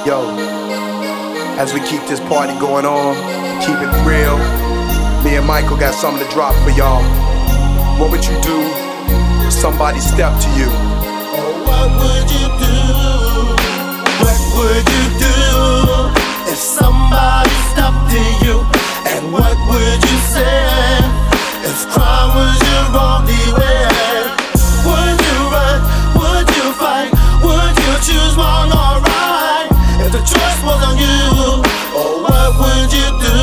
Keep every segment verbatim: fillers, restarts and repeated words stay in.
Yo, as we keep this party going on, keep it real, me and Michael got something to drop for y'all. What would you do if somebody stepped to you? Oh, what would you do? What would you do if somebody stepped to you? And what would you say if crime was your only way? Would you run? Would you fight? Would you choose wrong or right? If the choice was on you, oh, what would you do?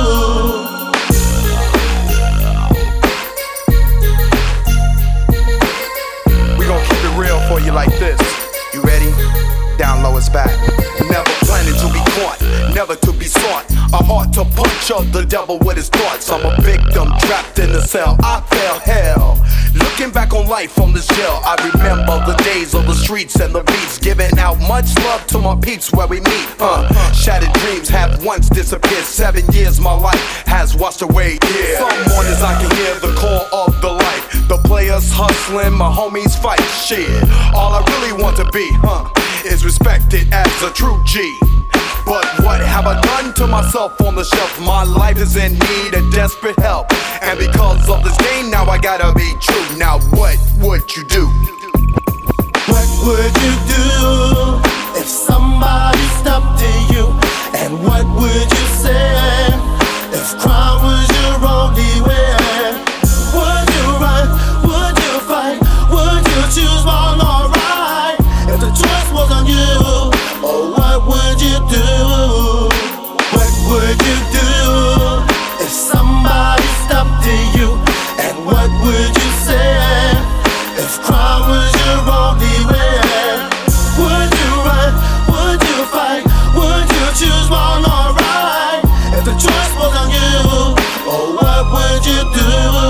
We gon' keep it real for you like this. You ready? Down low is back. Never planning to be caught, never to be sought. A heart to punch up the devil with his thoughts. I'm a victim trapped in the cell. I fell hell. Looking back on life from this jail, I remember the days of the streets and the beats, giving out much love to my peeps where we meet. Uh, shattered dreams have once disappeared. Seven years my life has washed away. Yeah. Some mornings I can hear the call of the life. The players hustling, my homies fight. Shit, all I really want to be, huh, is respected as a true G. But what have I done to myself on the shelf? My life is in need of desperate help, and because of this game now I gotta be true. Now what would you do? What would you do if somebody stepped to you? And what would you say if crime was your only way? Would you run? Would you fight? Would you choose wrong or right? If the choice was on you, oh, what would you do? What would you do if somebody stepped to you? And what would you say if crime was your only way? Would you run? Would you fight? Would you choose wrong or right? If the choice was on you, oh, what would you do?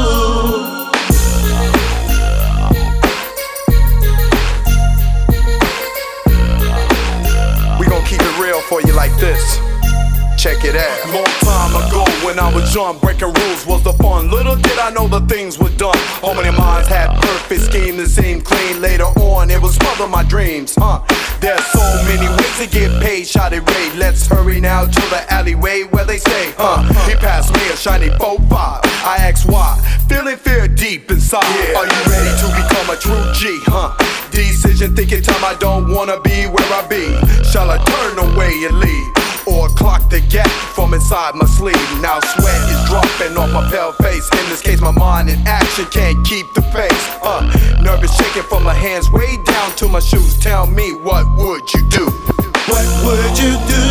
We gon' keep it real for you like this. Check it out. Long time ago when I was young, breaking rules was the fun. Little did I know the things were done. All many minds had perfect scheme that seemed clean. Later on it was smother my dreams, huh? There's so many ways to get paid. Shot it raid. Let's hurry now to the alleyway where they stay, huh? He passed me a shiny four five. I asked why. Feeling fear deep inside. Yeah. Are you ready to become a true G, huh? Decision thinking time I don't wanna be where I be. Shall I turn away and leave, or clock the gap from inside my sleeve? Now sweat is dropping off my pale face. In this case my mind in action can't keep the pace. uh, Nervous shaking from my hands way down to my shoes. Tell me, what would you do? What would you do?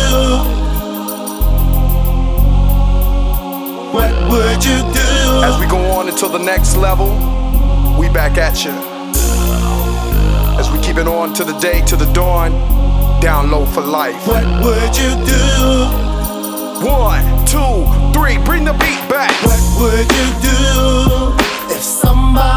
What would you do? As we go on into the next level, we back at you. As we keep it on to the day, to the dawn, down low for life. What would you do? One, two, three, bring the beat back. What would you do if somebody